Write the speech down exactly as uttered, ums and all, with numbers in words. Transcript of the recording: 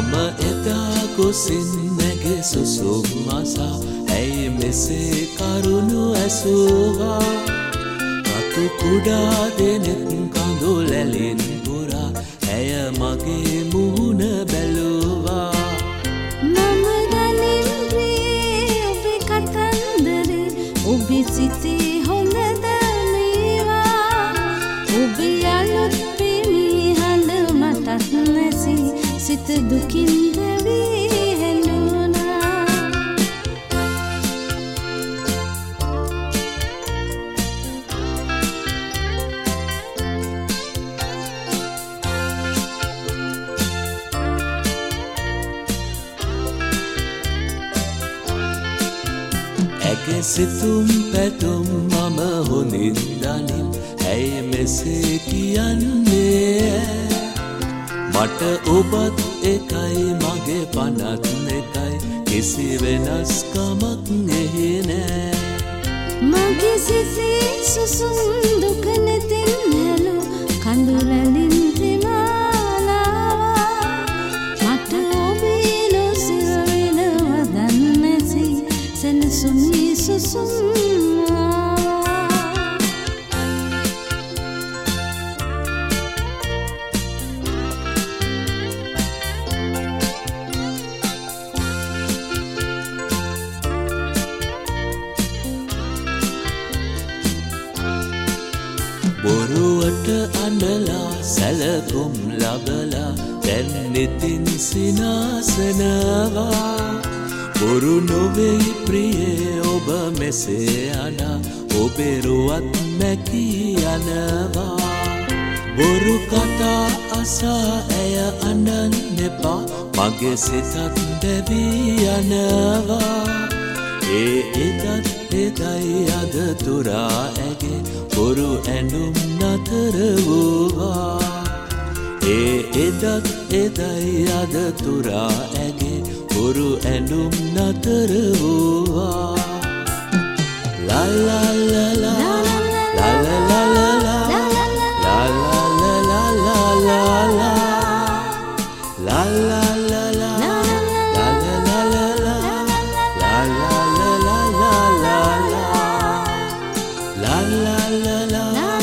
මම එදා ගොසින් නැගේ සුසුම් මසා ඇයි මෙසේ කරුණු ඇසුවා රතු කුඩා දෙනෙත් කඳුලැලින් පුරා ඇය මගේ මුහුණ බැලුවා මම ගලින් ප්‍රියේ ඔබේ කතන්දරේ ඔබේ සිතේ හොඳ දැනේවා ඔබේ අලුත් පිළිහඬ මටත් නැසී සිත දුකින් දැවී හැලුණා ඇගේ සිතුම් පැතුම් මම හොඳින් දනින් ඇයි මෙසේ කියන්නේ මට ඔබත් එකයි මගේ පනත් එකයි කිසි වෙනස්කමක් එහි නෑ මගේ සිතේ සුසුම් දුක නැතින් හැලු කඳුලලින් තෙමාලාවා මට ඔබේ නොසිර වෙනවා දන්නැසි සැනසුමි සුසුම් බොරුවට අඬලා සැලකුම් ලබලා දැන් නිතින් සිනාසනවා බොරු නොවෙයි ප්‍රියේ ඔබ මෙසේ අනා ඔබේ රුවත් මැකී යනවා බොරු කතා අසා ඇය අඬන්න එපා මගේ සිතත් දැවී යනවා ඒ එදත් එදයි අද තුරා ඇගේ බොරු ඇඳුම් නතර වූවා ඒ එදත් එදයි අද තුරා ඇගේ බොරු ඇඳුම් නතර වූවා ලා ලා ලා ලා ලා ලා ලා ලා ලා ලා ලා ලා ලා ලා la la la la